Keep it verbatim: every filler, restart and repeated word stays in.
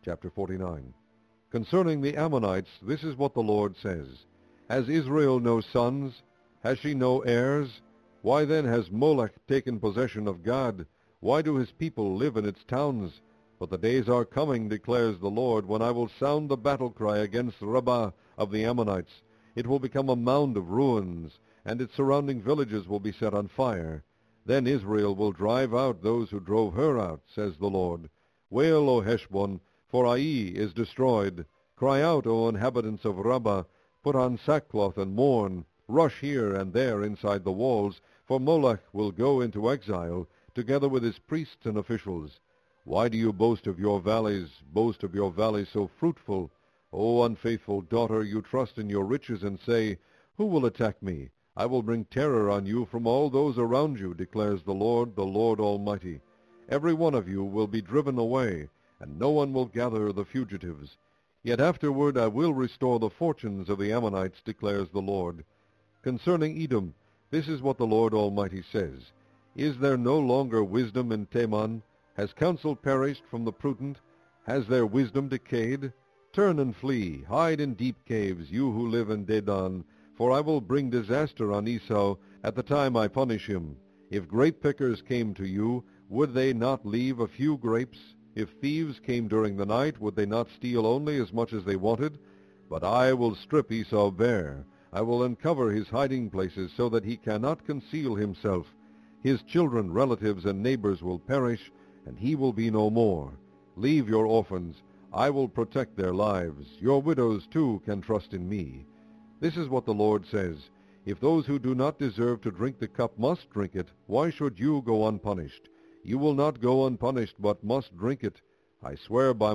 Chapter forty-nine. Concerning the Ammonites, this is what the Lord says. Has Israel no sons? Has she no heirs? Why then has Molech taken possession of Gad? Why do his people live in its towns? But the days are coming, declares the Lord, when I will sound the battle cry against Rabbah of the Ammonites. It will become a mound of ruins, and its surrounding villages will be set on fire. Then Israel will drive out those who drove her out, says the Lord. Wail, O Heshbon, for Ai is destroyed. Cry out, O inhabitants of Rabbah, put on sackcloth and mourn. Rush here and there inside the walls, for Molech will go into exile, together with his priests and officials. Why do you boast of your valleys, boast of your valleys so fruitful? O unfaithful daughter, you trust in your riches and say, Who will attack me? I will bring terror on you from all those around you, declares the Lord, the Lord Almighty. Every one of you will be driven away, and no one will gather the fugitives. Yet afterward I will restore the fortunes of the Ammonites, declares the Lord. Concerning Edom, this is what the Lord Almighty says. Is there no longer wisdom in Teman? Has counsel perished from the prudent? Has their wisdom decayed? Turn and flee, hide in deep caves, you who live in Dedan, for I will bring disaster on Esau at the time I punish him. If grape pickers came to you, would they not leave a few grapes? If thieves came during the night, would they not steal only as much as they wanted? But I will strip Esau bare. I will uncover his hiding places so that he cannot conceal himself. His children, relatives, and neighbors will perish, and he will be no more. Leave your orphans. I will protect their lives. Your widows, too, can trust in me. This is what the Lord says. If those who do not deserve to drink the cup must drink it, why should you go unpunished? You will not go unpunished, but must drink it. I swear by